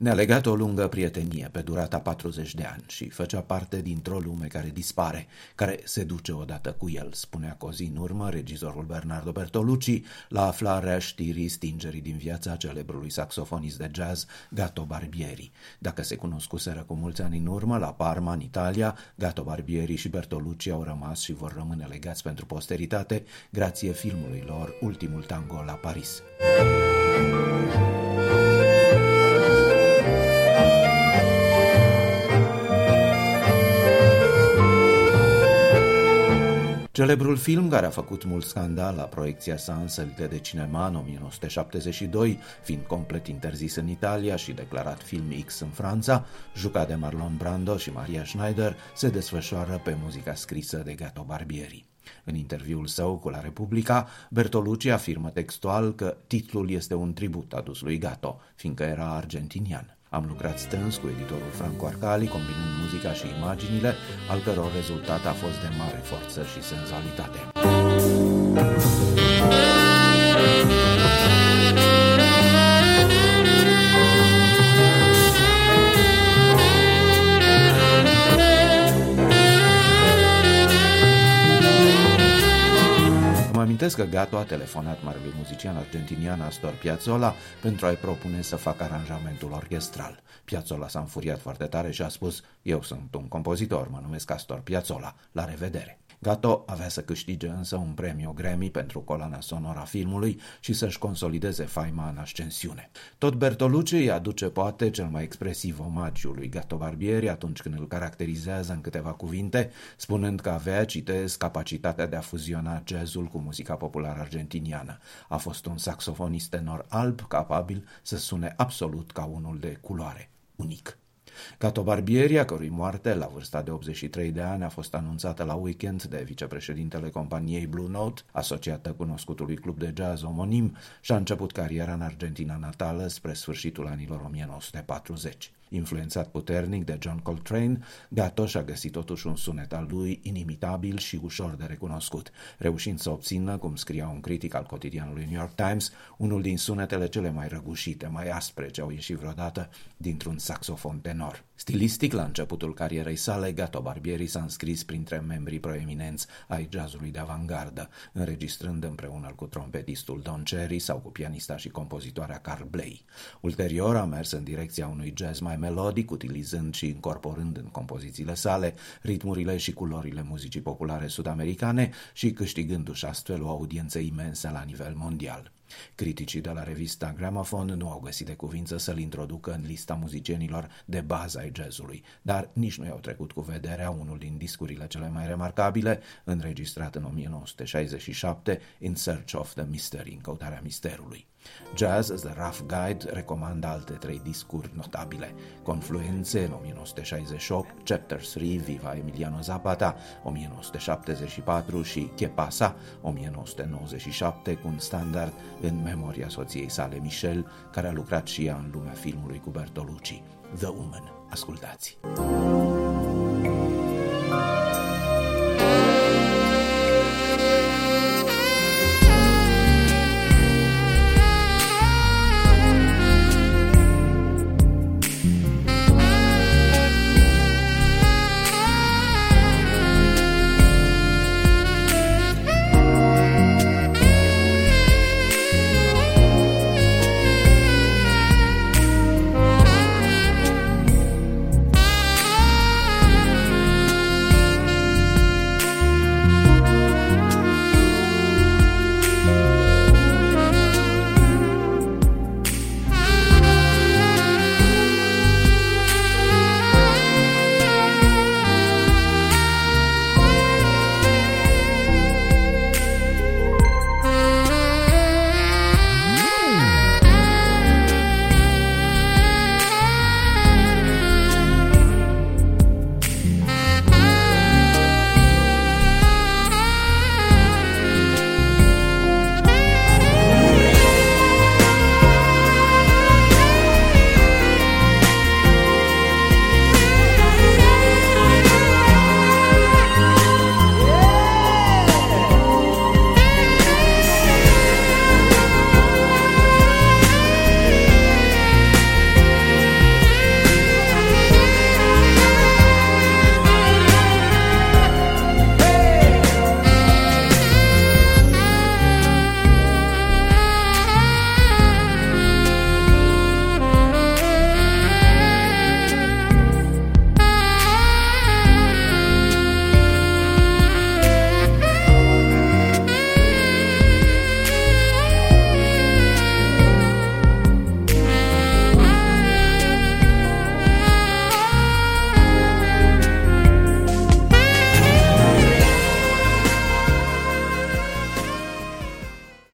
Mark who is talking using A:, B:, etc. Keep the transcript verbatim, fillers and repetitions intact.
A: Ne-a legat o lungă prietenie pe durata patruzeci de ani și făcea parte dintr-o lume care dispare, care se duce odată cu el, spunea cu o zi în urmă regizorul Bernardo Bertolucci la aflarea știrii stingerii din viața celebrului saxofonist de jazz Gato Barbieri. Dacă se cunoscuseră cu mulți ani în urmă la Parma, în Italia, Gato Barbieri și Bertolucci au rămas și vor rămâne legați pentru posteritate grație filmului lor Ultimul Tango la Paris. Celebrul film, care a făcut mult scandal la proiecția sa în sălile de cinema în o mie nouă sute șaptezeci și doi, fiind complet interzis în Italia și declarat film X în Franța, jucat de Marlon Brando și Maria Schneider, se desfășoară pe muzica scrisă de Gato Barbieri. În interviul său cu La Repubblica, Bertolucci afirmă textual că titlul este un tribut adus lui Gato, fiindcă era argentinian. Am lucrat strâns cu editorul Franco Arcali, combinând muzica și imaginile, al căror rezultat a fost de mare forță și senzualitate. Mă amintesc că Gato a telefonat marelui muzician argentinian Astor Piazzolla pentru a-i propune să facă aranjamentul orchestral. Piazzolla s-a înfuriat foarte tare și a spus: "Eu sunt un compozitor, mă numesc Astor Piazzolla, la revedere." Gato avea să câștige însă un premiu Grammy pentru coloana sonoră a filmului și să-și consolideze faima în ascensiune. Tot Bertolucci îi aduce poate cel mai expresiv omagiu lui Gato Barbieri atunci când îl caracterizează în câteva cuvinte, spunând că avea, citez, capacitatea de a fuziona jazzul cu muzica populară argentiniană. A fost un saxofonist tenor alb capabil să sune absolut ca unul de culoare, unic. Gato Barbieri, a cărui moarte la vârsta de optzeci și trei de ani a fost anunțată la weekend de vicepreședintele companiei Blue Note, asociată cunoscutului club de jazz omonim, și-a început cariera în Argentina natală spre sfârșitul anilor o mie nouă sute patruzeci. Influențat puternic de John Coltrane, Gato și-a găsit totuși un sunet al lui inimitabil și ușor de recunoscut, reușind să obțină, cum scria un critic al cotidianului New York Times, unul din sunetele cele mai răgușite, mai aspre ce au ieșit vreodată dintr-un saxofon tenor. Stilistic, la începutul carierei sale, Gato Barbieri s-a înscris printre membrii proeminenți ai jazzului de avantgardă, înregistrând împreună cu trompetistul Don Cherry sau cu pianista și compozitoarea Carl Bley. Ulterior a mers în direcția unui jazz mai melodic, utilizând și incorporând în compozițiile sale ritmurile și culorile muzicii populare sud-americane și câștigându-și astfel o audiență imensă la nivel mondial. Criticii de la revista Gramophone nu au găsit de cuvință să-l introducă în lista muzicienilor de bază ai jazzului, dar nici nu i-au trecut cu vederea unul din discurile cele mai remarcabile, înregistrat în o mie nouă sute șaizeci și șapte, In Search of the Mystery, în căutarea misterului. Jazz, The Rough Guide, recomandă alte trei discuri notabile: Confluențe, în o mie nouă sute șaizeci și opt, Chapter trei, Viva Emiliano Zapata, o mie nouă sute șaptezeci și patru și Que Pasa, o mie nouă sute nouăzeci și șapte, cu un standard în memoria soției sale Michelle, care a lucrat și ea în lumea filmului cu Bertolucci. The Woman. Ascultați!